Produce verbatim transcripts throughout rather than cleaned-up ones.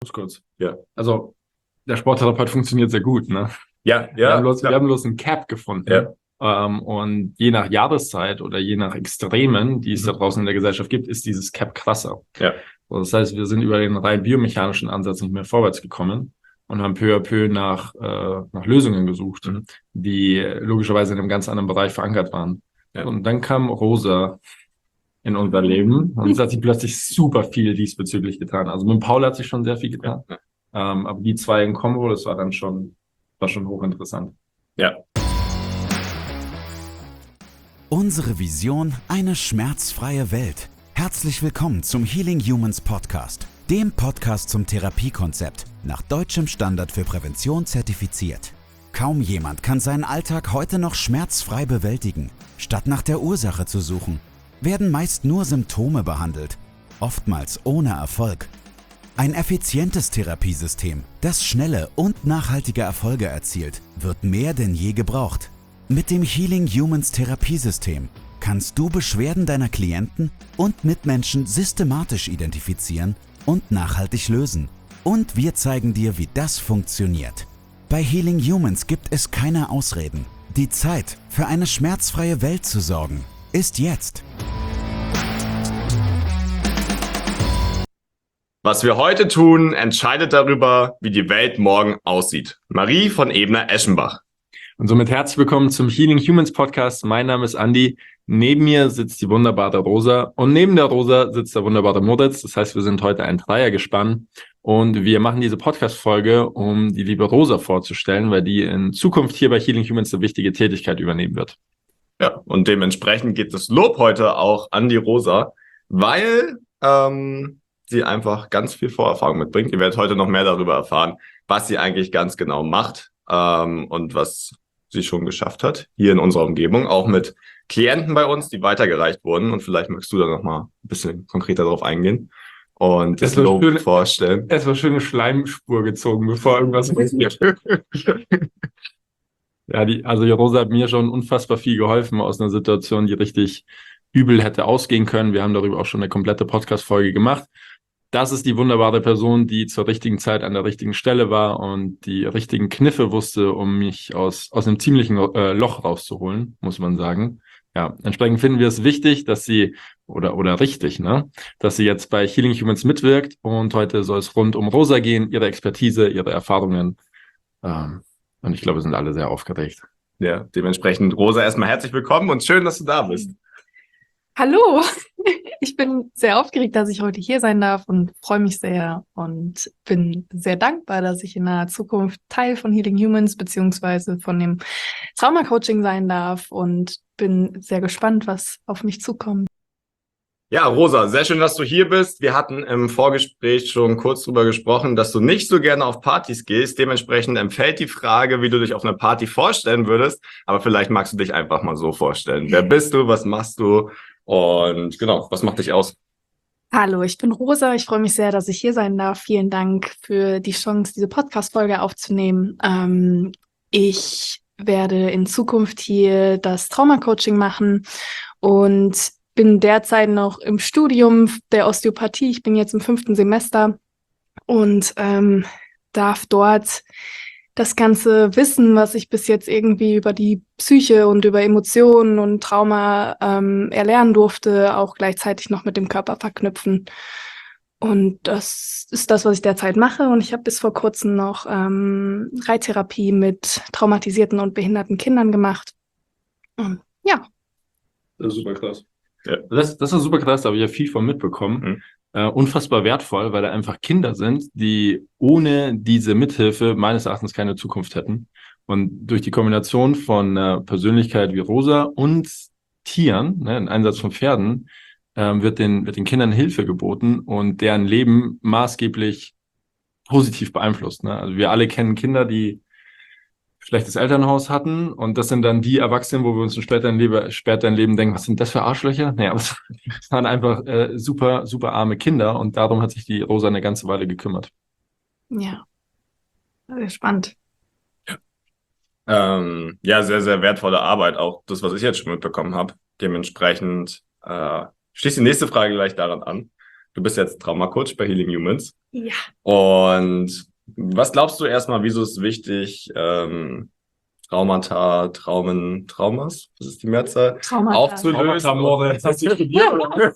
Ganz kurz. Ja. Also, der Sporttherapeut funktioniert sehr gut, ne? Ja, Wir ja, haben bloß, wir ja. haben bloß ein Cap gefunden. Ja. Ähm, und je nach Jahreszeit oder je nach Extremen, die es da Mhm. draußen in der Gesellschaft gibt, ist dieses Cap krasser. Ja. So, das heißt, wir sind über den rein biomechanischen Ansatz nicht mehr vorwärts gekommen und haben peu à peu nach, äh, nach Lösungen gesucht, Mhm. die logischerweise in einem ganz anderen Bereich verankert waren. Ja. Und dann kam Rosa in unser Leben und es hat sich plötzlich super viel diesbezüglich getan. Also mit Paul hat sich schon sehr viel getan. Ja. Ähm, aber die zwei in Kombo, das war dann schon, war schon hochinteressant. Ja. Unsere Vision: eine schmerzfreie Welt. Herzlich willkommen zum Healing Humans Podcast, dem Podcast zum Therapiekonzept, nach deutschem Standard für Prävention zertifiziert. Kaum jemand kann seinen Alltag heute noch schmerzfrei bewältigen. Statt nach der Ursache zu suchen, werden meist nur Symptome behandelt, oftmals ohne Erfolg. Ein effizientes Therapiesystem, das schnelle und nachhaltige Erfolge erzielt, wird mehr denn je gebraucht. Mit dem Healing Humans Therapiesystem kannst du Beschwerden deiner Klienten und Mitmenschen systematisch identifizieren und nachhaltig lösen. Und wir zeigen dir, wie das funktioniert. Bei Healing Humans gibt es keine Ausreden. Die Zeit, für eine schmerzfreie Welt zu sorgen, ist jetzt. Was wir heute tun, entscheidet darüber, wie die Welt morgen aussieht. Marie von Ebner-Eschenbach. Und somit herzlich willkommen zum Healing Humans Podcast. Mein Name ist Andi. Neben mir sitzt die wunderbare Rosa und neben der Rosa sitzt der wunderbare Moritz. Das heißt, wir sind heute ein Dreiergespann und wir machen diese Podcast-Folge, um die liebe Rosa vorzustellen, weil die in Zukunft hier bei Healing Humans eine wichtige Tätigkeit übernehmen wird. Ja, und dementsprechend geht das Lob heute auch an die Rosa, weil ähm, sie einfach ganz viel Vorerfahrung mitbringt. Ihr werdet heute noch mehr darüber erfahren, was sie eigentlich ganz genau macht ähm, und was sie schon geschafft hat, hier in unserer Umgebung, auch mit Klienten bei uns, die weitergereicht wurden. Und vielleicht magst du da noch mal ein bisschen konkreter drauf eingehen und das Lob schön vorstellen. Erstmal schöne Schleimspur gezogen, bevor irgendwas passiert. Ja, die, also die Rosa hat mir schon unfassbar viel geholfen aus einer Situation, die richtig übel hätte ausgehen können. Wir haben darüber auch schon eine komplette Podcast-Folge gemacht. Das ist die wunderbare Person, die zur richtigen Zeit an der richtigen Stelle war und die richtigen Kniffe wusste, um mich aus, aus einem ziemlichen äh, Loch rauszuholen, muss man sagen. Ja, entsprechend finden wir es wichtig, dass sie, oder, oder richtig, ne, dass sie jetzt bei Healing Humans mitwirkt und heute soll es rund um Rosa gehen, ihre Expertise, ihre Erfahrungen. Ähm, und ich glaube, wir sind alle sehr aufgeregt. Ja, dementsprechend, Rosa, erstmal herzlich willkommen und schön, dass du da bist. Hallo, ich bin sehr aufgeregt, dass ich heute hier sein darf und freue mich sehr und bin sehr dankbar, dass ich in naher Zukunft Teil von Healing Humans beziehungsweise von dem Trauma-Coaching sein darf und bin sehr gespannt, was auf mich zukommt. Ja, Rosa, sehr schön, dass du hier bist. Wir hatten im Vorgespräch schon kurz drüber gesprochen, dass du nicht so gerne auf Partys gehst. Dementsprechend empfällt die Frage, wie du dich auf einer Party vorstellen würdest. Aber vielleicht magst du dich einfach mal so vorstellen. Wer bist du? Was machst du? Und genau, was macht dich aus? Hallo, ich bin Rosa. Ich freue mich sehr, dass ich hier sein darf. Vielen Dank für die Chance, diese Podcast-Folge aufzunehmen. Ähm, ich werde in Zukunft hier das Trauma-Coaching machen und bin derzeit noch im Studium der Osteopathie. Ich bin jetzt im fünften Semester und ähm, darf dort das ganze Wissen, was ich bis jetzt irgendwie über die Psyche und über Emotionen und Trauma ähm, erlernen durfte, auch gleichzeitig noch mit dem Körper verknüpfen. Und das ist das, was ich derzeit mache. Und ich habe bis vor kurzem noch ähm, Reittherapie mit traumatisierten und behinderten Kindern gemacht. Und ja. Das ist super krass. Ja. Das, das ist super krass, da habe ich ja viel von mitbekommen. Mhm. Äh, unfassbar wertvoll, weil da einfach Kinder sind, die ohne diese Mithilfe meines Erachtens keine Zukunft hätten. Und durch die Kombination von äh, Persönlichkeit wie Rosa und Tieren, ne, ein Einsatz von Pferden, äh, wird, den, wird den Kindern Hilfe geboten und deren Leben maßgeblich positiv beeinflusst. Ne? Also wir alle kennen Kinder, die schlechtes Elternhaus hatten und das sind dann die Erwachsenen, wo wir uns später im Leben, später im Leben denken, was sind das für Arschlöcher? Naja, aber es waren einfach äh, super, super arme Kinder und darum hat sich die Rosa eine ganze Weile gekümmert. Ja, sehr spannend. Ja, ähm, ja, sehr, sehr wertvolle Arbeit, auch das, was ich jetzt schon mitbekommen habe. Dementsprechend äh, schließt die nächste Frage gleich daran an. Du bist jetzt Traumacoach bei Healing Humans. Ja. Und was glaubst du erstmal, wieso ist wichtig, ähm, Traumata, Traumen, Traumas, was ist die Mehrzahl, Traumata. aufzulösen? Traumata, Das hast du studiert, oder?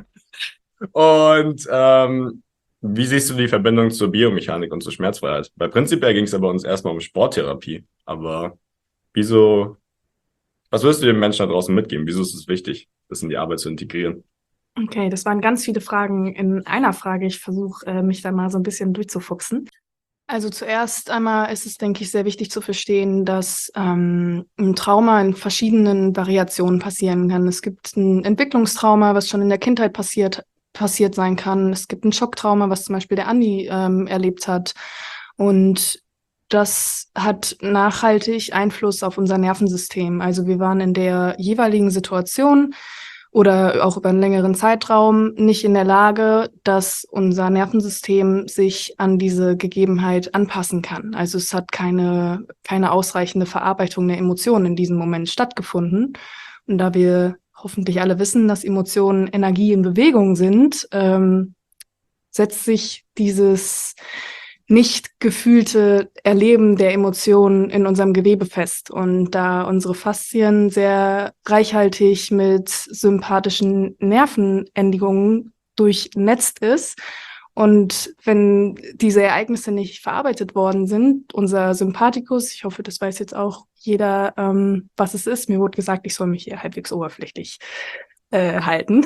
Und ähm, wie siehst du die Verbindung zur Biomechanik und zur Schmerzfreiheit? Weil prinzipiell ging es ja bei uns erstmal um Sporttherapie. Aber wieso, was würdest du den Menschen da draußen mitgeben? Wieso ist es wichtig, das in die Arbeit zu integrieren? Okay, das waren ganz viele Fragen in einer Frage. Ich versuche, äh, mich da mal so ein bisschen durchzufuchsen. Also zuerst einmal ist es, denke ich, sehr wichtig zu verstehen, dass ähm, ein Trauma in verschiedenen Variationen passieren kann. Es gibt ein Entwicklungstrauma, was schon in der Kindheit passiert, passiert sein kann. Es gibt ein Schocktrauma, was zum Beispiel der Andi ähm, erlebt hat. Und das hat nachhaltig Einfluss auf unser Nervensystem. Also wir waren in der jeweiligen Situation oder auch über einen längeren Zeitraum nicht in der Lage, dass unser Nervensystem sich an diese Gegebenheit anpassen kann. Also es hat keine, keine ausreichende Verarbeitung der Emotionen in diesem Moment stattgefunden. Und da wir hoffentlich alle wissen, dass Emotionen Energie in Bewegung sind, ähm, setzt sich dieses nicht gefühlte Erleben der Emotionen in unserem Gewebe fest. Und da unsere Faszien sehr reichhaltig mit sympathischen Nervenendigungen durchnetzt ist und wenn diese Ereignisse nicht verarbeitet worden sind, unser Sympathikus, ich hoffe, das weiß jetzt auch jeder, ähm, was es ist, mir wurde gesagt, ich soll mich hier halbwegs oberflächlich äh, halten,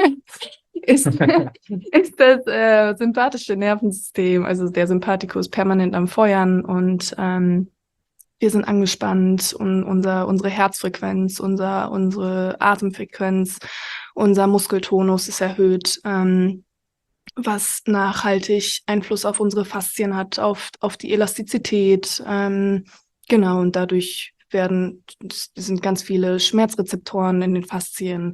ist, ist das äh, sympathische Nervensystem, also der Sympathikus permanent am Feuern und ähm, wir sind angespannt und unser, unsere Herzfrequenz, unser, unsere Atemfrequenz, unser Muskeltonus ist erhöht, ähm, was nachhaltig Einfluss auf unsere Faszien hat, auf, auf die Elastizität. Ähm, genau, und dadurch werden, sind ganz viele Schmerzrezeptoren in den Faszien.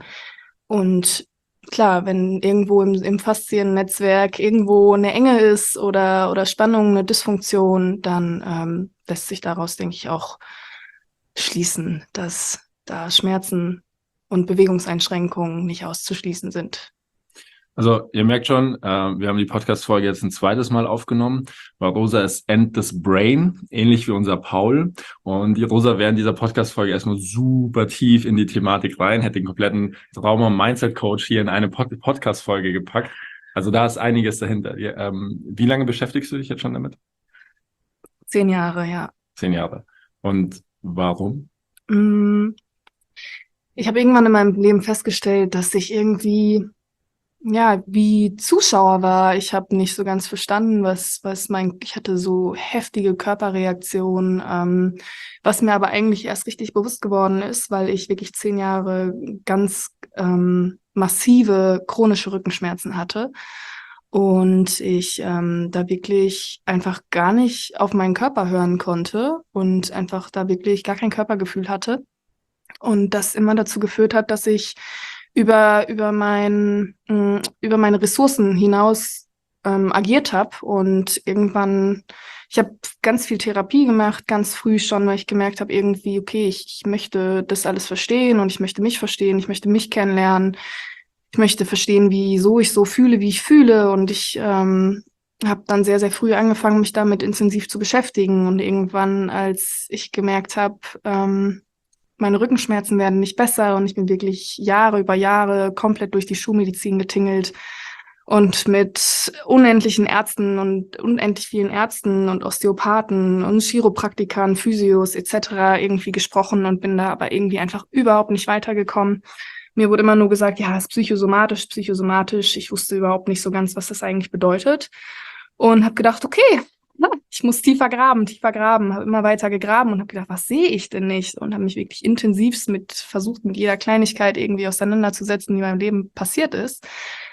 Und klar, wenn irgendwo im, im Fasziennetzwerk irgendwo eine Enge ist oder, oder Spannung, eine Dysfunktion, dann ähm, lässt sich daraus, denke ich, auch schließen, dass da Schmerzen und Bewegungseinschränkungen nicht auszuschließen sind. Also ihr merkt schon, äh, wir haben die Podcast-Folge jetzt ein zweites Mal aufgenommen, weil Rosa ist End this Brain, ähnlich wie unser Paul. Und die Rosa wäre in dieser Podcast-Folge erstmal super tief in die Thematik rein, hätte den kompletten Trauma-Mindset-Coach hier in eine Pod- Podcast-Folge gepackt. Also da ist einiges dahinter. Ja, ähm, wie lange beschäftigst du dich jetzt schon damit? Zehn Jahre, ja. Zehn Jahre. Und warum? Ich habe irgendwann in meinem Leben festgestellt, dass ich irgendwie ja, wie Zuschauer war. Ich habe nicht so ganz verstanden, was, was mein, ich hatte so heftige Körperreaktionen, ähm, was mir aber eigentlich erst richtig bewusst geworden ist, weil ich wirklich zehn Jahre ganz ähm, massive chronische Rückenschmerzen hatte und ich ähm, da wirklich einfach gar nicht auf meinen Körper hören konnte und einfach da wirklich gar kein Körpergefühl hatte und das immer dazu geführt hat, dass ich über über mein mh, über meine Ressourcen hinaus ähm, agiert habe und irgendwann ich habe ganz viel Therapie gemacht, ganz früh schon, weil ich gemerkt habe irgendwie, okay, ich, ich möchte das alles verstehen und ich möchte mich verstehen, ich möchte mich kennenlernen, ich möchte verstehen, wieso ich so fühle, wie ich fühle und ich ähm, habe dann sehr, sehr früh angefangen, mich damit intensiv zu beschäftigen und irgendwann, als ich gemerkt habe, ähm, meine Rückenschmerzen werden nicht besser und ich bin wirklich Jahre über Jahre komplett durch die Schulmedizin getingelt und mit unendlichen Ärzten und unendlich vielen Ärzten und Osteopathen und Chiropraktikern, Physios et cetera irgendwie gesprochen und bin da aber irgendwie einfach überhaupt nicht weitergekommen. Mir wurde immer nur gesagt, ja, es ist psychosomatisch, psychosomatisch. Ich wusste überhaupt nicht so ganz, was das eigentlich bedeutet und habe gedacht, okay, ich muss tiefer graben, tiefer graben, habe immer weiter gegraben und habe gedacht, was sehe ich denn nicht? Und habe mich wirklich intensivst mit versucht, mit jeder Kleinigkeit irgendwie auseinanderzusetzen, die in meinem Leben passiert ist.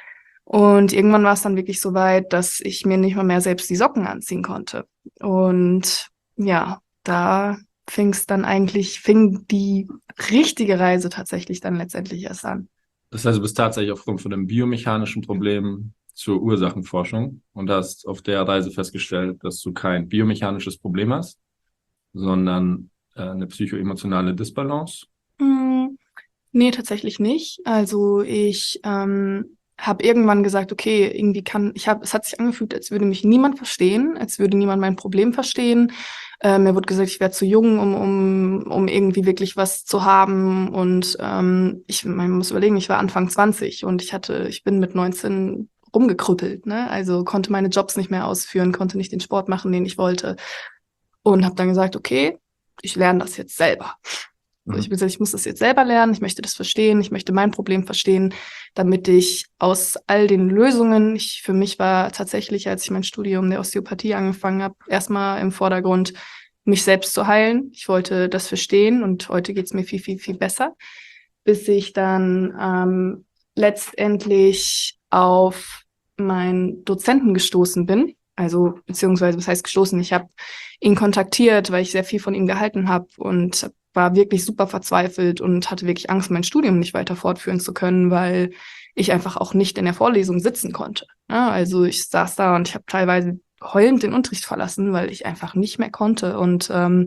Und irgendwann war es dann wirklich so weit, dass ich mir nicht mal mehr selbst die Socken anziehen konnte. Und ja, da fing es dann eigentlich, fing die richtige Reise tatsächlich dann letztendlich erst an. Das heißt, du bist tatsächlich aufgrund von einem biomechanischen Problem zur Ursachenforschung und hast auf der Reise festgestellt, dass du kein biomechanisches Problem hast, sondern äh, eine psychoemotionale Disbalance? Mm, nee, tatsächlich nicht. Also ich ähm, habe irgendwann gesagt, okay, irgendwie kann, ich habe, es hat sich angefühlt, als würde mich niemand verstehen, als würde niemand mein Problem verstehen. Äh, mir wurde gesagt, ich wäre zu jung, um, um, um irgendwie wirklich was zu haben. Und ähm, ich man muss überlegen, ich war Anfang zwanzig und ich hatte, ich bin mit neunzehn rumgekrüppelt, ne? Also konnte meine Jobs nicht mehr ausführen, konnte nicht den Sport machen, den ich wollte. Und habe dann gesagt, okay, ich lerne das jetzt selber. Also ich habe gesagt, ich muss das jetzt selber lernen, ich möchte das verstehen, ich möchte mein Problem verstehen, damit ich aus all den Lösungen, ich, für mich war tatsächlich, als ich mein Studium der Osteopathie angefangen habe, erstmal im Vordergrund, mich selbst zu heilen. Ich wollte das verstehen und heute geht's mir viel, viel, viel besser, bis ich dann ähm, letztendlich auf meinen Dozenten gestoßen bin. Also beziehungsweise, was heißt gestoßen? Ich habe ihn kontaktiert, weil ich sehr viel von ihm gehalten habe und war wirklich super verzweifelt und hatte wirklich Angst, mein Studium nicht weiter fortführen zu können, weil ich einfach auch nicht in der Vorlesung sitzen konnte. Ja, also ich saß da und ich habe teilweise heulend den Unterricht verlassen, weil ich einfach nicht mehr konnte. Und ähm,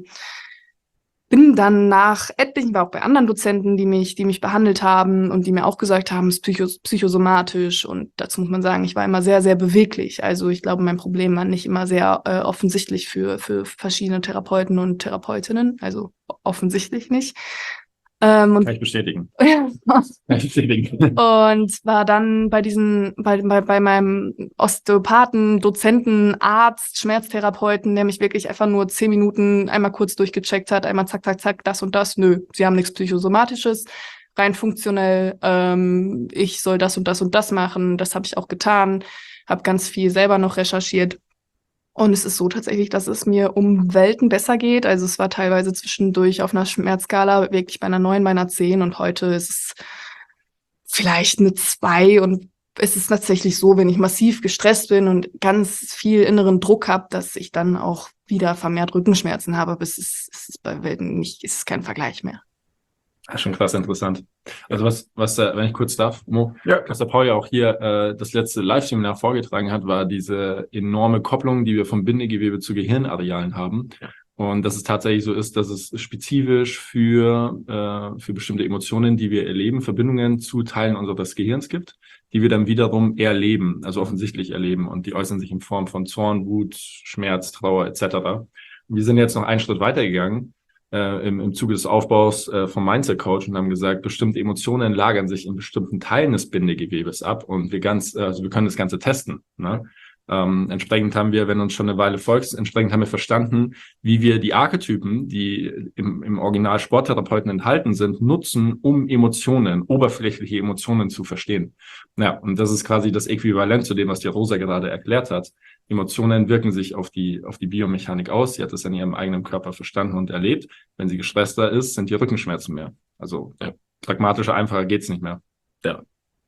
bin dann nach etlichen, war auch bei anderen Dozenten, die mich, die mich behandelt haben und die mir auch gesagt haben, es ist psychos- psychosomatisch. Und dazu muss man sagen, ich war immer sehr, sehr beweglich. Also ich glaube, mein Problem war nicht immer sehr äh, offensichtlich für, für verschiedene Therapeuten und Therapeutinnen. Also offensichtlich nicht. Ähm, und Kann ich bestätigen. ja. Kann ich bestätigen. Und war dann bei diesen, bei, bei, bei meinem Osteopathen, Dozenten, Arzt, Schmerztherapeuten, der mich wirklich einfach nur zehn Minuten einmal kurz durchgecheckt hat, einmal zack, zack, zack, das und das. Nö, sie haben nichts Psychosomatisches, rein funktionell. Ähm, ich soll das und das und das machen. Das habe ich auch getan, habe ganz viel selber noch recherchiert. Und es ist so tatsächlich, dass es mir um Welten besser geht. Also es war teilweise zwischendurch auf einer Schmerzskala wirklich bei einer neun, bei einer zehn und heute ist es vielleicht eine zwei und es ist tatsächlich so, wenn ich massiv gestresst bin und ganz viel inneren Druck habe, dass ich dann auch wieder vermehrt Rückenschmerzen habe, aber es ist, es ist bei Welten nicht, es ist kein Vergleich mehr. Ja, schon krass interessant. Also was, was, äh, wenn ich kurz darf, Mo, Ja. was der Paul ja auch hier äh, das letzte Live-Seminar vorgetragen hat, war diese enorme Kopplung, die wir vom Bindegewebe zu Gehirnarealen haben. Ja. Und dass es tatsächlich so ist, dass es spezifisch für äh, für bestimmte Emotionen, die wir erleben, Verbindungen zu Teilen unseres Gehirns gibt, die wir dann wiederum erleben, also offensichtlich erleben. Und die äußern sich in Form von Zorn, Wut, Schmerz, Trauer et cetera. Wir sind jetzt noch einen Schritt weitergegangen. Äh, im, im Zuge des Aufbaus äh, vom Mindset Coach und haben gesagt, bestimmte Emotionen lagern sich in bestimmten Teilen des Bindegewebes ab und wir ganz, also wir können das Ganze testen. Ne? Ähm, entsprechend haben wir, wenn uns schon eine Weile folgst, entsprechend haben wir verstanden, wie wir die Archetypen, die im, im Original Sporttherapeuten enthalten sind, nutzen, um Emotionen, oberflächliche Emotionen zu verstehen. Ja, und das ist quasi das Äquivalent zu dem, was die Rosa gerade erklärt hat. Emotionen wirken sich auf die, auf die Biomechanik aus. Sie hat es in ihrem eigenen Körper verstanden und erlebt. Wenn sie gestresster ist, sind die Rückenschmerzen mehr. Also ja, pragmatischer, einfacher geht's nicht mehr. Ja.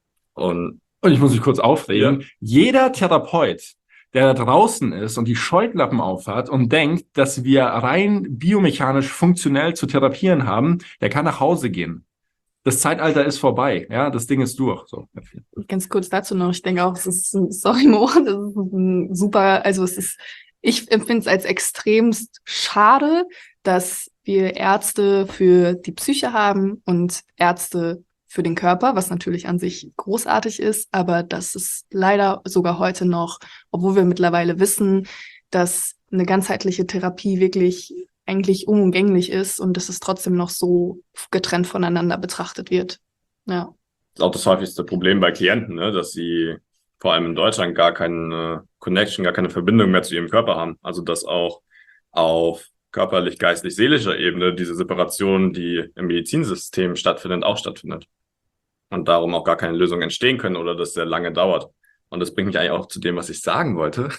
Und Und ich muss mich kurz aufregen. Ja. Jeder Therapeut, der da draußen ist und die Scheuklappen aufhat und denkt, dass wir rein biomechanisch funktionell zu therapieren haben, der kann nach Hause gehen. Das Zeitalter ist vorbei, ja, das Ding ist durch. So. Ganz kurz dazu noch, ich denke auch, es ist, ein, sorry Mo, das ist ein super, also es ist, ich empfinde es als extremst schade, dass wir Ärzte für die Psyche haben und Ärzte für den Körper, was natürlich an sich großartig ist, aber dass es leider sogar heute noch, obwohl wir mittlerweile wissen, dass eine ganzheitliche Therapie wirklich eigentlich unumgänglich ist und dass es trotzdem noch so getrennt voneinander betrachtet wird. Ja. das ist auch das häufigste Problem bei Klienten, ne, dass sie vor allem in Deutschland gar keine Connection, gar keine Verbindung mehr zu ihrem Körper haben. Also dass auch auf körperlich, geistlich, seelischer Ebene diese Separation, die im Medizinsystem stattfindet, auch stattfindet. Und darum auch gar keine Lösungen entstehen können oder das sehr lange dauert. Und das bringt mich eigentlich auch zu dem, was ich sagen wollte.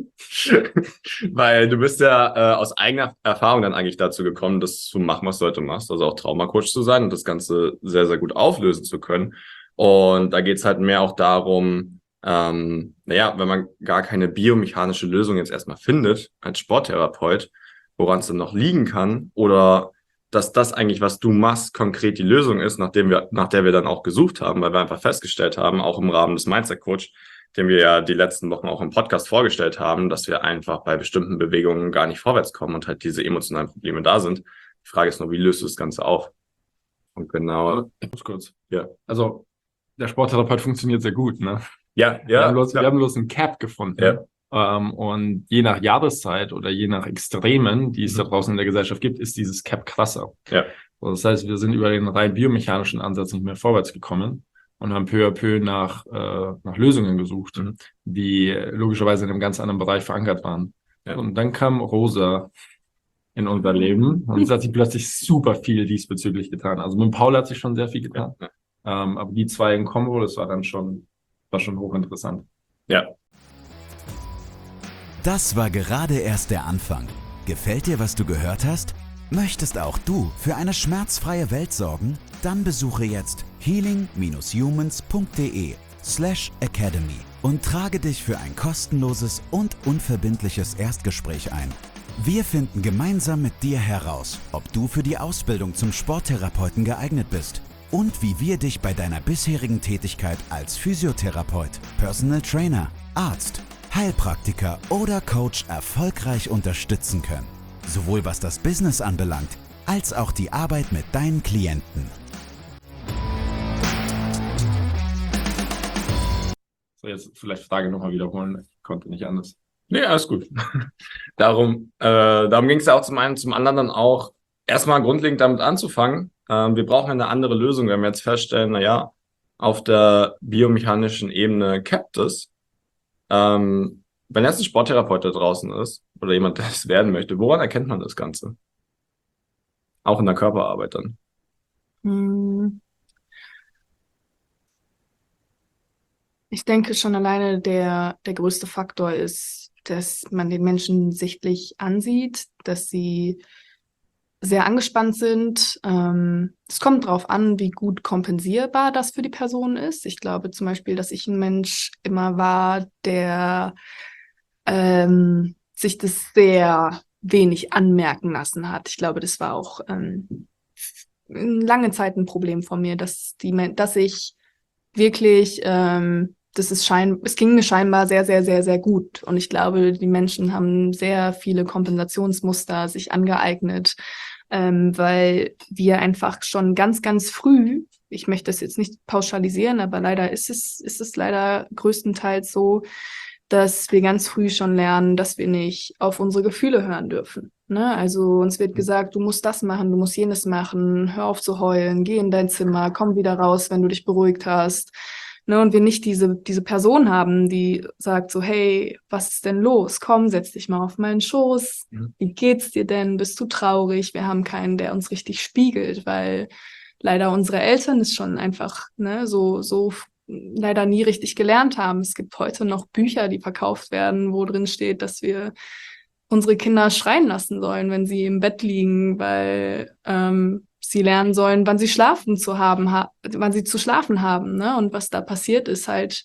Weil du bist ja äh, aus eigener Erfahrung dann eigentlich dazu gekommen, das zu machen, was du heute machst. Also auch Traumacoach zu sein und das Ganze sehr, sehr gut auflösen zu können. Und da geht's halt mehr auch darum, ähm, naja, wenn man gar keine biomechanische Lösung jetzt erstmal findet als Sporttherapeut, woran es dann noch liegen kann oder dass das eigentlich, was du machst, konkret die Lösung ist, nachdem wir, nach der wir dann auch gesucht haben, weil wir einfach festgestellt haben, auch im Rahmen des Mindset Coach, den wir ja die letzten Wochen auch im Podcast vorgestellt haben, dass wir einfach bei bestimmten Bewegungen gar nicht vorwärts kommen und halt diese emotionalen Probleme da sind. Die Frage ist nur, wie löst du das Ganze auf? Und genau. Ich muss kurz. Ja. Also, Der Sporttherapeut funktioniert sehr gut, ne? Ja, ja. Wir haben bloß, ja. wir haben bloß ein Cap gefunden. Ja. Ähm, und je nach Jahreszeit oder je nach Extremen, die es Mhm. da draußen in der Gesellschaft gibt, ist dieses Cap krasser. Ja. So, das heißt, wir sind über den rein biomechanischen Ansatz nicht mehr vorwärts gekommen und haben peu à peu nach, äh, nach Lösungen gesucht, Mhm. die logischerweise in einem ganz anderen Bereich verankert waren. Ja. Und dann kam Rosa in unser Leben und es hat sich plötzlich super viel diesbezüglich getan. Also mit Paul hat sich schon sehr viel getan. Ja. Ähm, aber die zwei in Kombo, das war dann schon, war schon hochinteressant. Ja. Das war gerade erst der Anfang. Gefällt dir, was du gehört hast? Möchtest auch du für eine schmerzfreie Welt sorgen? Dann besuche jetzt healing-humans.de slash academy und trage dich für ein kostenloses und unverbindliches Erstgespräch ein. Wir finden gemeinsam mit dir heraus, ob du für die Ausbildung zum Sporttherapeuten geeignet bist und wie wir dich bei deiner bisherigen Tätigkeit als Physiotherapeut, Personal Trainer, Arzt, Heilpraktiker oder Coach erfolgreich unterstützen können. Sowohl was das Business anbelangt, als auch die Arbeit mit deinen Klienten. So, jetzt vielleicht Frage nochmal wiederholen. Ich konnte nicht anders. Nee, alles gut. darum äh, darum ging es ja auch zum einen, zum anderen dann auch erstmal grundlegend damit anzufangen. Ähm, wir brauchen eine andere Lösung, wenn wir jetzt feststellen, naja, auf der biomechanischen Ebene capped es. Ähm, wenn jetzt ein Sporttherapeut da draußen ist oder jemand, der es werden möchte, woran erkennt man das Ganze? Auch in der Körperarbeit dann. Hm. Ich denke schon alleine der, der größte Faktor ist, dass man den Menschen sichtlich ansieht, dass sie sehr angespannt sind. Ähm, es kommt darauf an, wie gut kompensierbar das für die Person ist. Ich glaube zum Beispiel, dass ich ein Mensch immer war, der ähm, sich das sehr wenig anmerken lassen hat. Ich glaube, das war auch ähm, lange Zeit ein Problem von mir, dass die, dass ich wirklich, ähm, das ist schein, es ging mir scheinbar sehr, sehr, sehr, sehr gut. Und ich glaube, die Menschen haben sehr viele Kompensationsmuster sich angeeignet, ähm, weil wir einfach schon ganz, ganz früh, ich möchte das jetzt nicht pauschalisieren, aber leider ist es, ist es leider größtenteils so, dass wir ganz früh schon lernen, dass wir nicht auf unsere Gefühle hören dürfen. Ne? Also uns wird gesagt, du musst das machen, du musst jenes machen, hör auf zu heulen, geh in dein Zimmer, komm wieder raus, wenn du dich beruhigt hast. Ne? Und wir nicht diese, diese Person haben, die sagt so, hey, was ist denn los? Komm, setz dich mal auf meinen Schoß. Wie geht's dir denn? Bist du traurig? Wir haben keinen, der uns richtig spiegelt, weil leider unsere Eltern es schon einfach ne, so, so leider nie richtig gelernt haben. Es gibt heute noch Bücher, die verkauft werden, wo drin steht, dass wir unsere Kinder schreien lassen sollen, wenn sie im Bett liegen, weil ähm, sie lernen sollen, wann sie schlafen zu haben, ha- wann sie zu schlafen haben. Ne? Und was da passiert ist halt,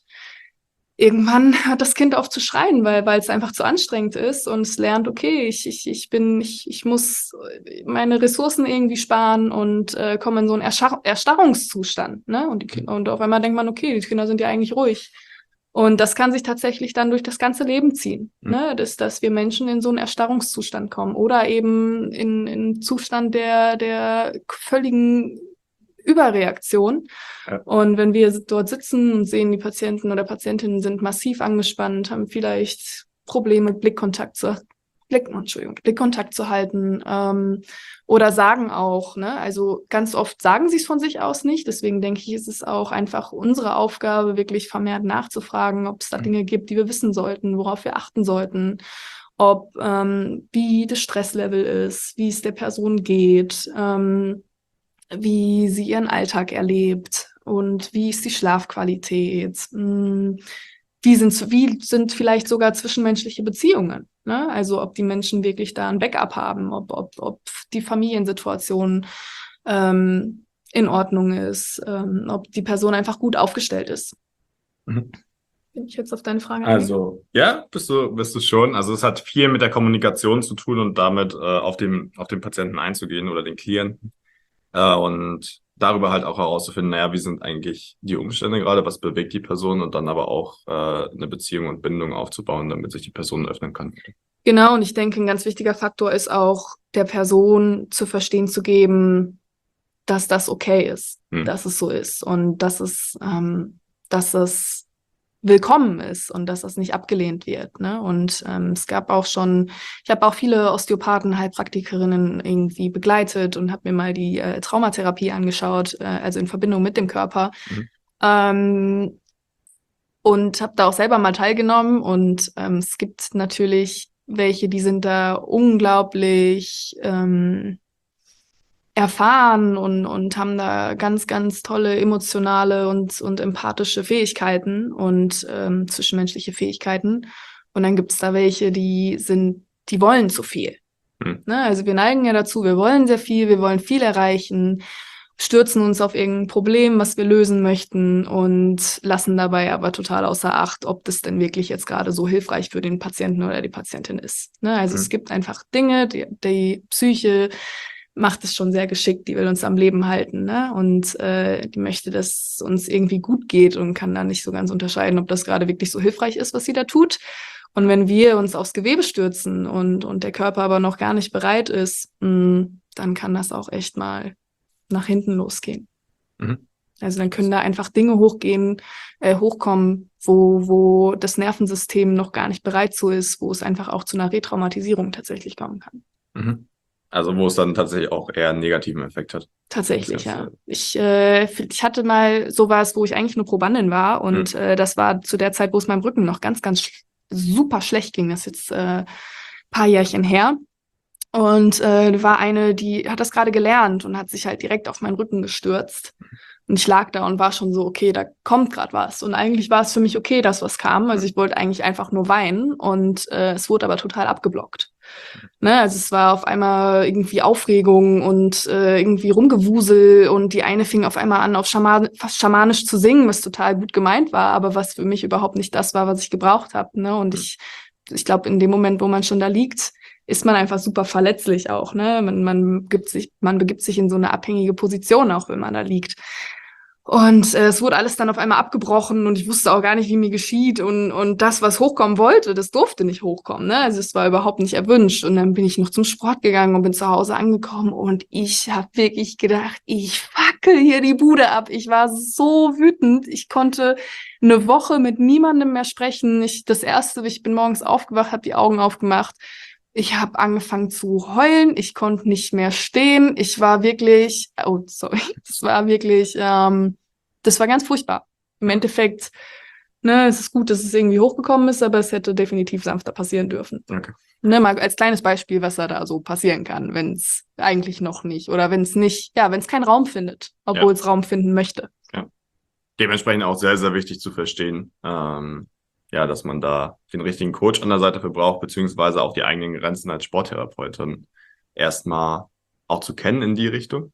irgendwann hört das Kind auf zu schreien, weil weil es einfach zu anstrengend ist und es lernt, okay, ich ich ich bin ich ich muss meine Ressourcen irgendwie sparen und äh, komme in so einen Erschar- Erstarrungszustand, ne? Und die Kinder, und auf einmal denkt man, okay, die Kinder sind ja eigentlich ruhig. Und das kann sich tatsächlich dann durch das ganze Leben ziehen, Mhm. ne? Dass dass wir Menschen in so einen Erstarrungszustand kommen oder eben in in Zustand der der völligen Überreaktion. Ja. Und wenn wir dort sitzen und sehen, die Patienten oder Patientinnen sind massiv angespannt, haben vielleicht Probleme, Blickkontakt zu, Blick, Entschuldigung, Blickkontakt zu halten, ähm, oder sagen auch, ne, also ganz oft sagen sie es von sich aus nicht. Deswegen denke ich, ist es auch einfach unsere Aufgabe, wirklich vermehrt nachzufragen, ob es da Dinge gibt, die wir wissen sollten, worauf wir achten sollten, ob, ähm, wie das Stresslevel ist, wie es der Person geht, ähm, wie sie ihren Alltag erlebt und wie ist die Schlafqualität, mh, wie sind, wie sind vielleicht sogar zwischenmenschliche Beziehungen, ne? Also ob die Menschen wirklich da ein Backup haben, ob, ob, ob die Familiensituation ähm, in Ordnung ist, ähm, ob die Person einfach gut aufgestellt ist. Mhm. Bin ich jetzt auf deine Frage eingegangen? Also, ja, bist du, bist du schon. Also es hat viel mit der Kommunikation zu tun und damit äh, auf den, auf den Patienten einzugehen oder den Klienten. Äh, und darüber halt auch herauszufinden, naja, wie sind eigentlich die Umstände gerade, was bewegt die Person und dann aber auch äh, eine Beziehung und Bindung aufzubauen, damit sich die Person öffnen kann. Genau, und ich denke, ein ganz wichtiger Faktor ist auch, der Person zu verstehen zu geben, dass das okay ist, Hm. dass es so ist und dass es, ähm, dass es willkommen ist und dass das nicht abgelehnt wird. Ne? Und ähm, es gab auch schon, ich habe auch viele Osteopathen, Heilpraktikerinnen irgendwie begleitet und habe mir mal die äh, Traumatherapie angeschaut, äh, also in Verbindung mit dem Körper. Mhm. Ähm, und habe da auch selber mal teilgenommen. Und ähm, es gibt natürlich welche, die sind da unglaublich ähm, erfahren und, und haben da ganz, ganz tolle emotionale und, und empathische Fähigkeiten und ähm, zwischenmenschliche Fähigkeiten. Und dann gibt's da welche, die sind, die wollen zu viel. Hm. Ne? Also wir neigen ja dazu, wir wollen sehr viel, wir wollen viel erreichen, stürzen uns auf irgendein Problem, was wir lösen möchten und lassen dabei aber total außer Acht, ob das denn wirklich jetzt gerade so hilfreich für den Patienten oder die Patientin ist. Ne? Also Mhm. es gibt einfach Dinge, die, die Psyche macht es schon sehr geschickt, die will uns am Leben halten, ne? Und äh, die möchte, dass es uns irgendwie gut geht und kann dann nicht so ganz unterscheiden, ob das gerade wirklich so hilfreich ist, was sie da tut. Und wenn wir uns aufs Gewebe stürzen und, und der Körper aber noch gar nicht bereit ist, mh, dann kann das auch echt mal nach hinten losgehen. Mhm. Also dann können da einfach Dinge hochgehen, äh, hochkommen, wo, wo das Nervensystem noch gar nicht bereit so ist, wo es einfach auch zu einer Retraumatisierung tatsächlich kommen kann. Mhm. Also wo es dann tatsächlich auch eher einen negativen Effekt hat. Tatsächlich, Das, ja. äh, Ich, äh, ich hatte mal sowas, wo ich eigentlich nur Probandin war und Mhm. äh, das war zu der Zeit, wo es meinem Rücken noch ganz, ganz sch super schlecht ging. Das ist jetzt äh, paar Jährchen her. Und äh, war eine, die hat das gerade gelernt und hat sich halt direkt auf meinen Rücken gestürzt. Und ich lag da und war schon so, okay, da kommt gerade was. Und eigentlich war es für mich okay, dass was kam. Also ich wollte eigentlich einfach nur weinen und äh, es wurde aber total abgeblockt. Ne? Also es war auf einmal irgendwie Aufregung und äh, irgendwie Rumgewusel und die eine fing auf einmal an, auf Schaman fast schamanisch zu singen, was total gut gemeint war, aber was für mich überhaupt nicht das war, was ich gebraucht habe. Ne? Und ich, ich glaube, in dem Moment, wo man schon da liegt, ist man einfach super verletzlich auch. Ne? Man, man gibt sich, man begibt sich in so eine abhängige Position, auch wenn man da liegt. Und äh, es wurde alles dann auf einmal abgebrochen und ich wusste auch gar nicht, wie mir geschieht. Und, und das, was hochkommen wollte, das durfte nicht hochkommen. Ne? Also es war überhaupt nicht erwünscht. Und dann bin ich noch zum Sport gegangen und bin zu Hause angekommen. Und ich habe wirklich gedacht, ich fackel hier die Bude ab. Ich war so wütend. Ich konnte eine Woche mit niemandem mehr sprechen. Ich, das Erste, ich bin morgens aufgewacht, habe die Augen aufgemacht. Ich habe angefangen zu heulen, ich konnte nicht mehr stehen. Ich war wirklich, oh, sorry, das war wirklich, ähm, das war ganz furchtbar. Im Endeffekt, ne, es ist gut, dass es irgendwie hochgekommen ist, aber es hätte definitiv sanfter passieren dürfen. Okay. Ne, mal als kleines Beispiel, was da, da so passieren kann, wenn es eigentlich noch nicht, oder wenn es nicht, ja, wenn es keinen Raum findet, obwohl Ja. es Raum finden möchte. Ja. Dementsprechend auch sehr, sehr wichtig zu verstehen, ähm, ja, dass man da den richtigen Coach an der Seite für braucht, beziehungsweise auch die eigenen Grenzen als Sporttherapeutin erstmal auch zu kennen in die Richtung.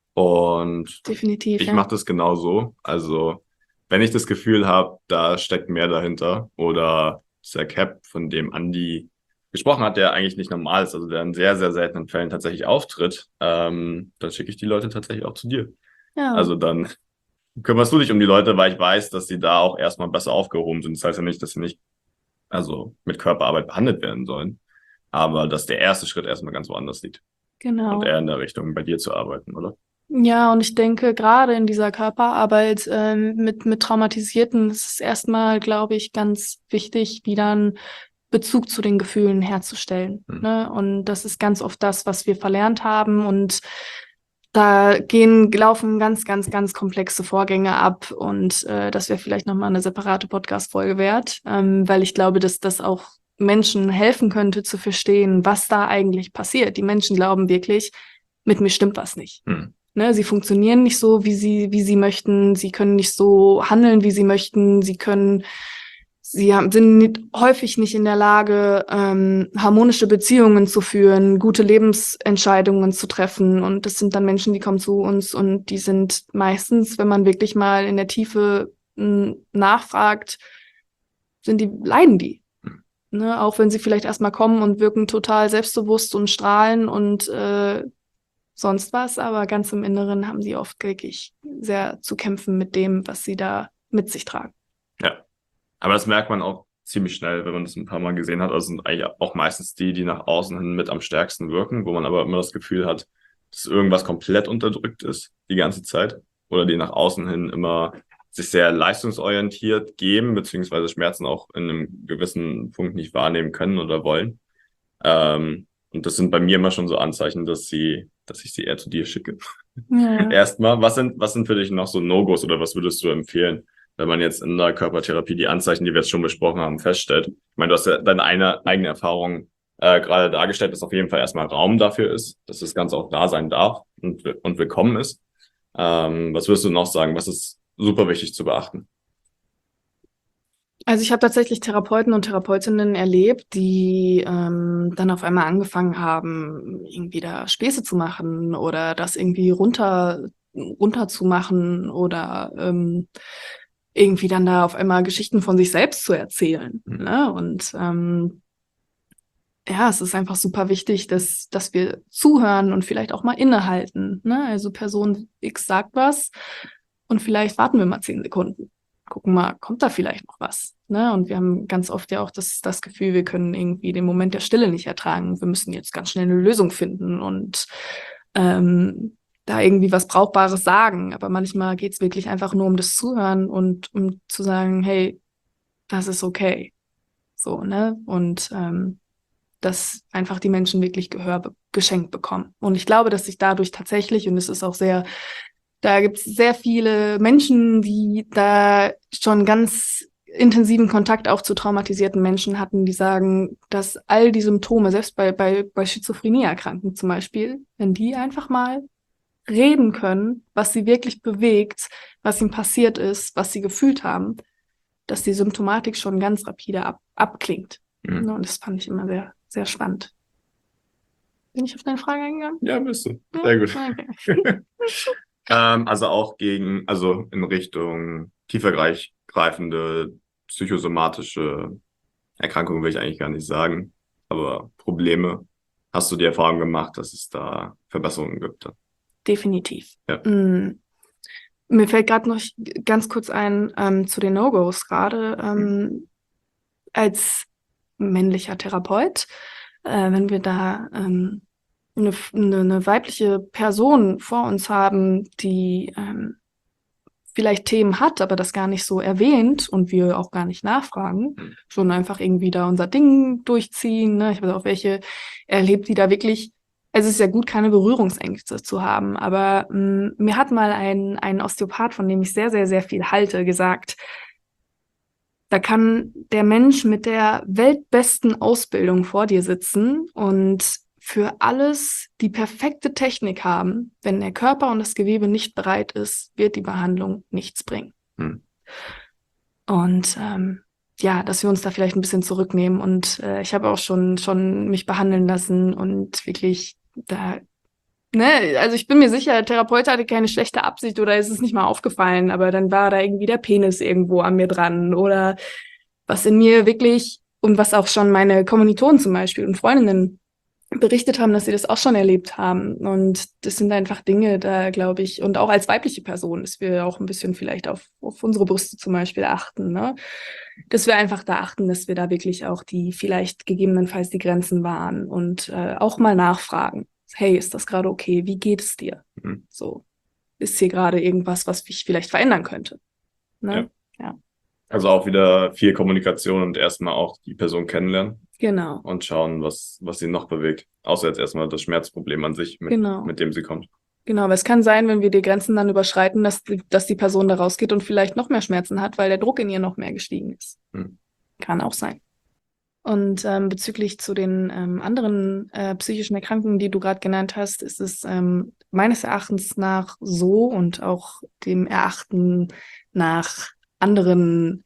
Und Definitiv, ich ja. mache das genauso. Also, wenn ich das Gefühl habe, da steckt mehr dahinter oder dieser Cap, von dem Andi gesprochen hat, der eigentlich nicht normal ist, also der in sehr, sehr seltenen Fällen tatsächlich auftritt, ähm, dann schicke ich die Leute tatsächlich auch zu dir. Ja. Also dann kümmerst du dich um die Leute, weil ich weiß, dass sie da auch erstmal besser aufgehoben sind. Das heißt ja nicht, dass sie nicht also mit Körperarbeit behandelt werden sollen, aber dass der erste Schritt erstmal ganz woanders liegt Genau. und eher in der Richtung bei dir zu arbeiten, oder? Ja, und ich denke, gerade in dieser Körperarbeit ähm, mit, mit Traumatisierten ist es erstmal, glaube ich, ganz wichtig, wieder einen Bezug zu den Gefühlen herzustellen. Mhm. Ne? Und das ist ganz oft das, was wir verlernt haben. Und da gehen, laufen ganz, ganz, ganz komplexe Vorgänge ab. Und äh, das wäre vielleicht nochmal eine separate Podcast-Folge wert, ähm, weil ich glaube, dass das auch Menschen helfen könnte zu verstehen, was da eigentlich passiert. Die Menschen glauben wirklich, mit mir stimmt was nicht. Mhm. Ne, sie funktionieren nicht so, wie sie, wie sie möchten. Sie können nicht so handeln, wie sie möchten. Sie können, sie haben, sind nicht, häufig nicht in der Lage, ähm, harmonische Beziehungen zu führen, gute Lebensentscheidungen zu treffen. Und das sind dann Menschen, die kommen zu uns und die sind meistens, wenn man wirklich mal in der Tiefe m, nachfragt, sind die, leiden die. Ne, auch wenn sie vielleicht erstmal kommen und wirken total selbstbewusst und strahlen und äh, sonst was, aber ganz im Inneren haben sie oft wirklich sehr zu kämpfen mit dem, was sie da mit sich tragen. Ja, aber das merkt man auch ziemlich schnell, wenn man das ein paar Mal gesehen hat. Also sind eigentlich auch meistens die, die nach außen hin mit am stärksten wirken, wo man aber immer das Gefühl hat, dass irgendwas komplett unterdrückt ist die ganze Zeit oder die nach außen hin immer sich sehr leistungsorientiert geben, beziehungsweise Schmerzen auch in einem gewissen Punkt nicht wahrnehmen können oder wollen. Ähm, und das sind bei mir immer schon so Anzeichen, dass sie, dass ich sie eher zu dir schicke. Ja. Erstmal, was sind, was sind für dich noch so No-Gos oder was würdest du empfehlen, wenn man jetzt in der Körpertherapie die Anzeichen, die wir jetzt schon besprochen haben, feststellt? Ich meine, du hast ja deine eine, eigene Erfahrung äh, gerade dargestellt, dass auf jeden Fall erstmal Raum dafür ist, dass das Ganze auch da sein darf und, und willkommen ist. Ähm, was würdest du noch sagen? Was ist super wichtig zu beachten? Also ich habe tatsächlich Therapeuten und Therapeutinnen erlebt, die ähm, dann auf einmal angefangen haben, irgendwie da Späße zu machen oder das irgendwie runter runter zu machen oder ähm, irgendwie dann da auf einmal Geschichten von sich selbst zu erzählen. Mhm. Ne? Und ähm, ja, es ist einfach super wichtig, dass dass wir zuhören und vielleicht auch mal innehalten. Ne? Also Person X sagt was und vielleicht warten wir mal zehn Sekunden. Gucken mal, kommt da vielleicht noch was? Ne? Und wir haben ganz oft ja auch das, das Gefühl, wir können irgendwie den Moment der Stille nicht ertragen. Wir müssen jetzt ganz schnell eine Lösung finden und ähm, da irgendwie was Brauchbares sagen. Aber manchmal geht es wirklich einfach nur um das Zuhören und um zu sagen, hey, das ist okay. So, ne? Und ähm, dass einfach die Menschen wirklich Gehör be- geschenkt bekommen. Und ich glaube, dass sich dadurch tatsächlich, und es ist auch sehr Da gibt es sehr viele Menschen, die da schon ganz intensiven Kontakt auch zu traumatisierten Menschen hatten, die sagen, dass all die Symptome, selbst bei, bei, bei Schizophrenie-Erkrankten zum Beispiel, wenn die einfach mal reden können, was sie wirklich bewegt, was ihnen passiert ist, was sie gefühlt haben, dass die Symptomatik schon ganz rapide ab, abklingt. Mhm. Und das fand ich immer sehr, sehr spannend. Bin ich auf deine Frage eingegangen? Ja, bist du. Sehr gut. Okay. ähm, also auch gegen, also in Richtung tiefergreifende psychosomatische Erkrankungen will ich eigentlich gar nicht sagen, aber Probleme. Hast du die Erfahrung gemacht, dass es da Verbesserungen gibt? Definitiv. Ja. Mm. Mir fällt gerade noch ganz kurz ein ähm, zu den No-Gos gerade. Ähm, als männlicher Therapeut, äh, wenn wir da ähm, eine, eine, eine weibliche Person vor uns haben, die ähm, vielleicht Themen hat, aber das gar nicht so erwähnt und wir auch gar nicht nachfragen, Mhm. schon einfach irgendwie da unser Ding durchziehen. Ne? Ich habe auch welche erlebt, die da wirklich, also es ist ja gut, keine Berührungsängste zu haben, aber mh, mir hat mal ein, ein Osteopath, von dem ich sehr, sehr, sehr viel halte, gesagt, da kann der Mensch mit der weltbesten Ausbildung vor dir sitzen und für alles die perfekte Technik haben. Wenn der Körper und das Gewebe nicht bereit ist, wird die Behandlung nichts bringen. Hm. Und ähm, ja, dass wir uns da vielleicht ein bisschen zurücknehmen. Und äh, ich habe auch schon schon mich behandeln lassen und wirklich da, ne, also ich bin mir sicher, der Therapeut hatte keine schlechte Absicht oder ist es nicht mal aufgefallen, aber dann war da irgendwie der Penis irgendwo an mir dran oder was in mir wirklich und was auch schon meine Kommilitonen zum Beispiel und Freundinnen berichtet haben, dass sie das auch schon erlebt haben. Und das sind einfach Dinge, da glaube ich, und auch als weibliche Person, dass wir auch ein bisschen vielleicht auf, auf unsere Brüste zum Beispiel achten, ne? Dass wir einfach da achten, dass wir da wirklich auch die vielleicht gegebenenfalls die Grenzen wahren und äh, auch mal nachfragen. Hey, ist das gerade okay? Wie geht es dir? Mhm. So, ist hier gerade irgendwas, was ich vielleicht verändern könnte? Ne? Ja. ja. Also auch wieder viel Kommunikation und erstmal auch die Person kennenlernen. Genau. Und schauen, was, was sie noch bewegt. Außer jetzt erstmal das Schmerzproblem an sich, mit, genau. mit dem sie kommt. Genau, aber es kann sein, wenn wir die Grenzen dann überschreiten, dass, dass die Person da rausgeht und vielleicht noch mehr Schmerzen hat, weil der Druck in ihr noch mehr gestiegen ist. Hm. Kann auch sein. Und ähm, bezüglich zu den ähm, anderen äh, psychischen Erkrankungen, die du gerade genannt hast, ist es ähm, meines Erachtens nach so und auch dem Erachten nach anderen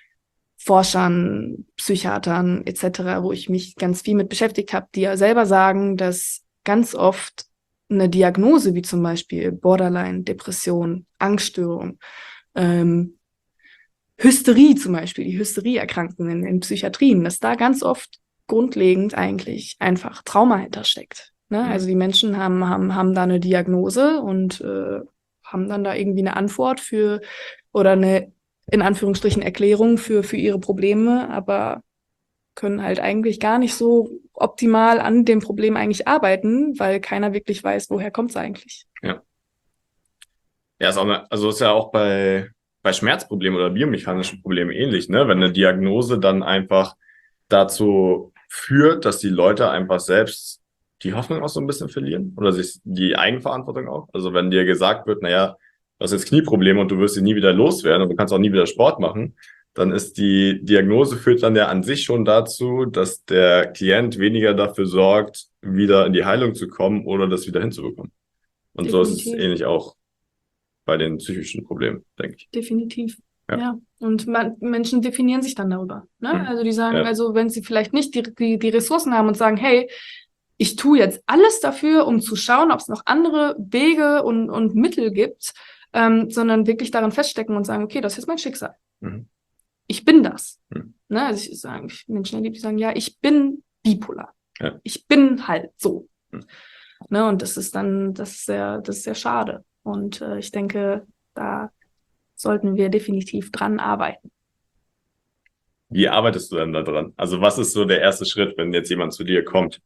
Forschern, Psychiatern et cetera, wo ich mich ganz viel mit beschäftigt habe, die ja selber sagen, dass ganz oft eine Diagnose wie zum Beispiel Borderline, Depression, Angststörung, ähm, Hysterie zum Beispiel, die Hysterieerkrankten in, in Psychiatrien, dass da ganz oft grundlegend eigentlich einfach Trauma hintersteckt. Ne? Mhm. Also die Menschen haben, haben, haben da eine Diagnose und äh, haben dann da irgendwie eine Antwort für oder eine in Anführungsstrichen Erklärung für, für ihre Probleme, aber können halt eigentlich gar nicht so optimal an dem Problem eigentlich arbeiten, weil keiner wirklich weiß, woher kommt es eigentlich. Ja. Ja, ist auch eine, also ist ja auch bei, bei Schmerzproblemen oder biomechanischen Problemen ähnlich, ne? Wenn eine Diagnose dann einfach dazu führt, dass die Leute einfach selbst die Hoffnung auch so ein bisschen verlieren oder sich die Eigenverantwortung auch. Also wenn dir gesagt wird, naja, du hast jetzt Knieprobleme und du wirst sie nie wieder loswerden und du kannst auch nie wieder Sport machen, dann ist die Diagnose führt dann ja an sich schon dazu, dass der Klient weniger dafür sorgt, wieder in die Heilung zu kommen oder das wieder hinzubekommen. Und Definitiv. so ist es ähnlich auch bei den psychischen Problemen, denke ich. Definitiv. Ja. Ja. Und man, Menschen definieren sich dann darüber. Ne? Mhm. Also die sagen, Ja. also wenn sie vielleicht nicht die, die, die Ressourcen haben und sagen, hey, ich tue jetzt alles dafür, um zu schauen, ob es noch andere Wege und, und Mittel gibt, ähm, sondern wirklich daran feststecken und sagen, okay, das ist mein Schicksal. Mhm. Ich bin das. Mhm. Ne? Also ich sage, ich Menschen erlebe, die sagen, ja, ich bin bipolar. Ja. Ich bin halt so. Mhm. Ne? Und das ist dann, das ist sehr, das ist sehr schade. Und äh, ich denke, da sollten wir definitiv dran arbeiten. Wie arbeitest du denn da dran? Also was ist so der erste Schritt, wenn jetzt jemand zu dir kommt?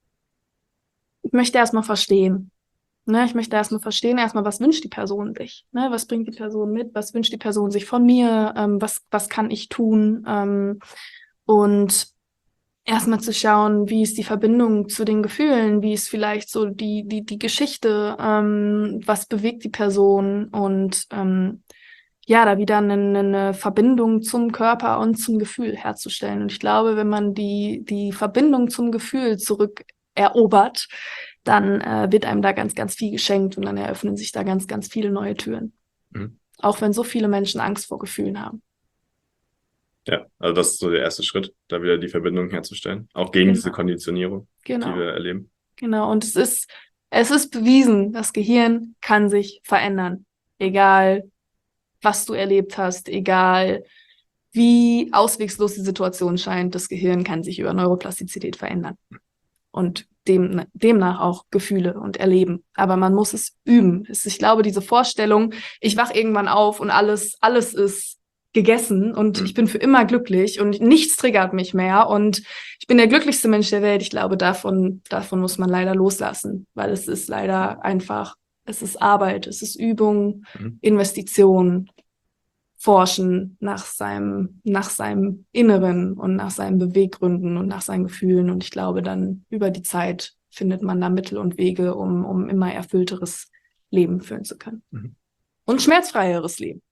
Ich möchte erstmal verstehen. Ne, ich möchte erstmal verstehen, erstmal, was wünscht die Person sich? Ne, was bringt die Person mit? Was wünscht die Person sich von mir? Ähm, was, was kann ich tun? Ähm, und erstmal zu schauen, wie ist die Verbindung zu den Gefühlen? Wie ist vielleicht so die, die, die Geschichte? Ähm, was bewegt die Person? Und ähm, ja, da wieder eine, eine Verbindung zum Körper und zum Gefühl herzustellen. Und ich glaube, wenn man die, die Verbindung zum Gefühl zurückerobert, dann äh, wird einem da ganz, ganz viel geschenkt und dann eröffnen sich da ganz, ganz viele neue Türen. Mhm. Auch wenn so viele Menschen Angst vor Gefühlen haben. Ja, also das ist so der erste Schritt, da wieder die Verbindung herzustellen. Auch gegen Genau. diese Konditionierung, Genau. die wir erleben. Genau. Und es ist, es ist bewiesen, das Gehirn kann sich verändern. Egal, was du erlebt hast, egal, wie auswegslos die Situation scheint, das Gehirn kann sich über Neuroplastizität verändern. Und dem, demnach auch Gefühle und Erleben. Aber man muss es üben. Es, ich glaube, diese Vorstellung, ich wach irgendwann auf und alles, alles ist gegessen und Mhm. ich bin für immer glücklich und nichts triggert mich mehr und ich bin der glücklichste Mensch der Welt. Ich glaube, davon, davon muss man leider loslassen, weil es ist leider einfach, es ist Arbeit, es ist Übung, Mhm. Investition, Forschen nach seinem, nach seinem Inneren und nach seinen Beweggründen und nach seinen Gefühlen. Und ich glaube, dann über die Zeit findet man da Mittel und Wege, um, um immer erfüllteres Leben führen zu können. Mhm. Und schmerzfreieres Leben.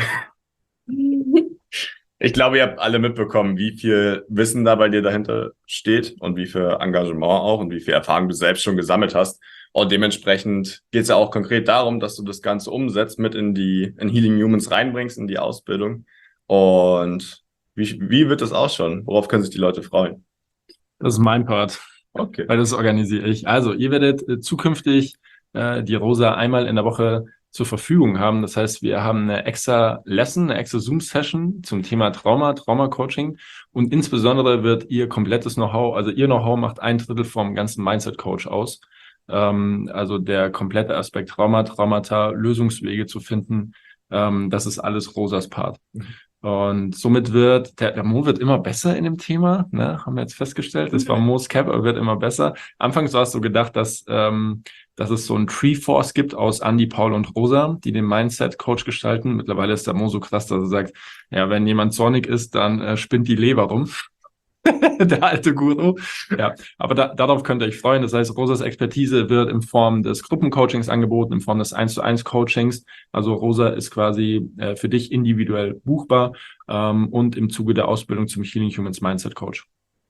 Ich glaube, ihr habt alle mitbekommen, wie viel Wissen da bei dir dahinter steht und wie viel Engagement auch und wie viel Erfahrung du selbst schon gesammelt hast. Und dementsprechend geht es ja auch konkret darum, dass du das Ganze umsetzt, mit in die in Healing Humans reinbringst, in die Ausbildung. Und wie, wie wird das ausschauen? Worauf können sich die Leute freuen? Das ist mein Part, Okay. weil das organisiere ich. Also, ihr werdet äh, zukünftig äh, die Rosa einmal in der Woche zur Verfügung haben. Das heißt, wir haben eine extra Lesson, eine extra Zoom-Session zum Thema Trauma, Trauma-Coaching und insbesondere wird ihr komplettes Know-how, also ihr Know-how macht ein Drittel vom ganzen Mindset-Coach aus. Ähm, also der komplette Aspekt Trauma, Traumata, Lösungswege zu finden, ähm, das ist alles Rosas Part. Und somit wird, der, der Mo wird immer besser in dem Thema, ne, haben wir jetzt festgestellt. Das war Mo's Cap, aber wird immer besser. Anfangs war es so gedacht, dass, ähm, dass es so ein Tree Force gibt aus Andy, Paul und Rosa, die den Mindset-Coach gestalten. Mittlerweile ist der Mo so krass, dass er sagt, ja, wenn jemand zornig ist, dann äh, spinnt die Leber rum. Der alte Guru. Ja, aber da, darauf könnt ihr euch freuen. Das heißt, Rosas Expertise wird in Form des Gruppencoachings angeboten, in Form des eins zu eins Coachings. Also Rosa ist quasi äh, für dich individuell buchbar ähm, und im Zuge der Ausbildung zum Healing Humans Mindset Coach.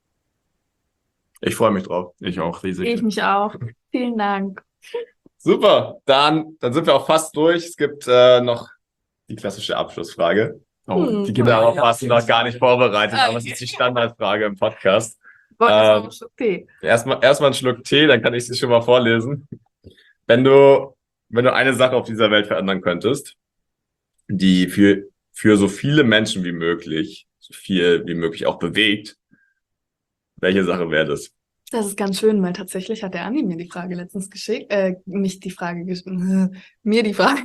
Ich freue mich drauf. Ich auch riesig. Ich mich auch. Vielen Dank. Super, dann, dann sind wir auch fast durch. Es gibt äh, noch die klassische Abschlussfrage. Oh, Hm. die geht Darauf ja. warst du noch gar nicht vorbereitet, Ah, aber es okay. ist die Standardfrage im Podcast. Wollt ihr Ähm, noch einen Schluck Tee? Erstmal erstmal einen Schluck Tee, dann kann ich sie schon mal vorlesen. Wenn du, wenn du eine Sache auf dieser Welt verändern könntest, die für, für so viele Menschen wie möglich, so viel wie möglich auch bewegt, welche Sache wäre das? Das ist ganz schön, weil tatsächlich hat der Andi mir die Frage letztens geschickt, äh, nicht die Frage geschickt, mir die Frage,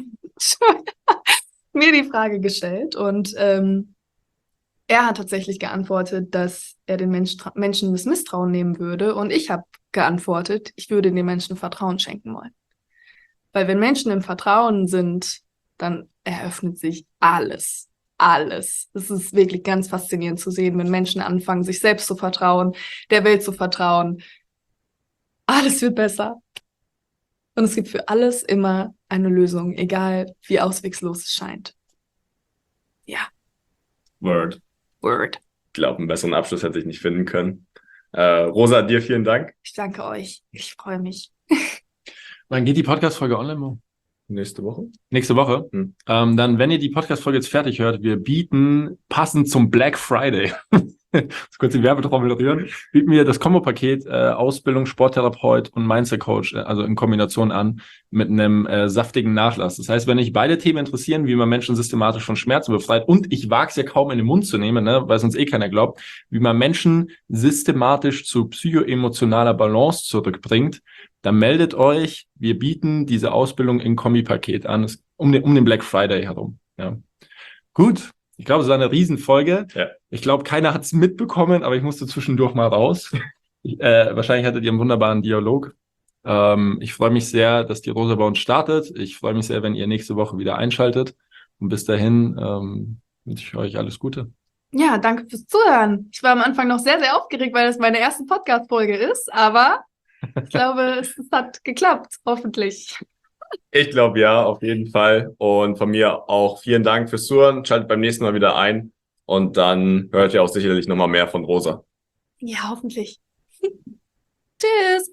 mir die Frage gestellt und ähm, er hat tatsächlich geantwortet, dass er den Mensch, Menschen das Misstrauen nehmen würde. Und ich habe geantwortet, ich würde den Menschen Vertrauen schenken wollen. Weil wenn Menschen im Vertrauen sind, dann eröffnet sich alles. Alles. Es ist wirklich ganz faszinierend zu sehen, wenn Menschen anfangen, sich selbst zu vertrauen, der Welt zu vertrauen. Alles wird besser. Und es gibt für alles immer eine Lösung, egal wie auswegslos es scheint. Ja. Word. Word. Ich glaube, einen besseren Abschluss hätte ich nicht finden können. Äh, Rosa, dir vielen Dank. Ich danke euch. Ich freue mich. Wann geht die Podcast-Folge online, Mo? Nächste Woche. Nächste Woche. Hm. Ähm, dann, wenn ihr die Podcast-Folge jetzt fertig hört, wir bieten passend zum Black Friday, kurz die Werbetrommel rühren, bieten wir das Kombo-Paket äh, Ausbildung, Sporttherapeut und Mindset-Coach, äh, also in Kombination an, mit einem äh, saftigen Nachlass. Das heißt, wenn euch beide Themen interessieren, wie man Menschen systematisch von Schmerzen befreit, und ich wage es ja kaum in den Mund zu nehmen, ne, weil es uns eh keiner glaubt, wie man Menschen systematisch zu psychoemotionaler Balance zurückbringt, dann meldet euch. Wir bieten diese Ausbildung in Kombi-Paket an, um den, um den Black Friday herum. Ja. Gut, ich glaube, es war eine Riesenfolge. Ja. Ich glaube, keiner hat es mitbekommen, aber ich musste zwischendurch mal raus. Ich, äh, wahrscheinlich hattet ihr einen wunderbaren Dialog. Ähm, ich freue mich sehr, dass die Rosa bei uns startet. Ich freue mich sehr, wenn ihr nächste Woche wieder einschaltet. Und bis dahin ähm, wünsche ich euch alles Gute. Ja, danke fürs Zuhören. Ich war am Anfang noch sehr, sehr aufgeregt, weil das meine erste Podcast-Folge ist, aber ich glaube, es, es hat geklappt, hoffentlich. Ich glaube ja, auf jeden Fall. Und von mir auch vielen Dank fürs Zuhören. Schaltet beim nächsten Mal wieder ein. Und dann hört ihr auch sicherlich nochmal mehr von Rosa. Ja, hoffentlich. Tschüss.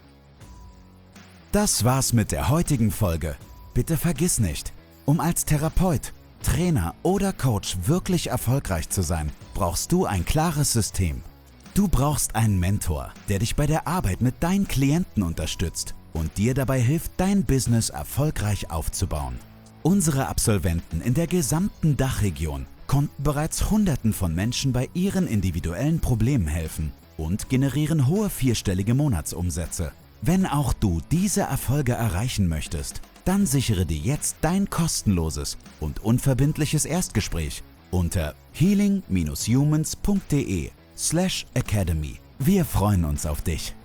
Das war's mit der heutigen Folge. Bitte vergiss nicht, um als Therapeut, Trainer oder Coach wirklich erfolgreich zu sein, brauchst du ein klares System. Du brauchst einen Mentor, der dich bei der Arbeit mit deinen Klienten unterstützt und dir dabei hilft, dein Business erfolgreich aufzubauen. Unsere Absolventen in der gesamten Dachregion konnten bereits Hunderten von Menschen bei ihren individuellen Problemen helfen und generieren hohe vierstellige Monatsumsätze. Wenn auch du diese Erfolge erreichen möchtest, dann sichere dir jetzt dein kostenloses und unverbindliches Erstgespräch unter healing dash humans punkt de slash academy. Wir freuen uns auf dich.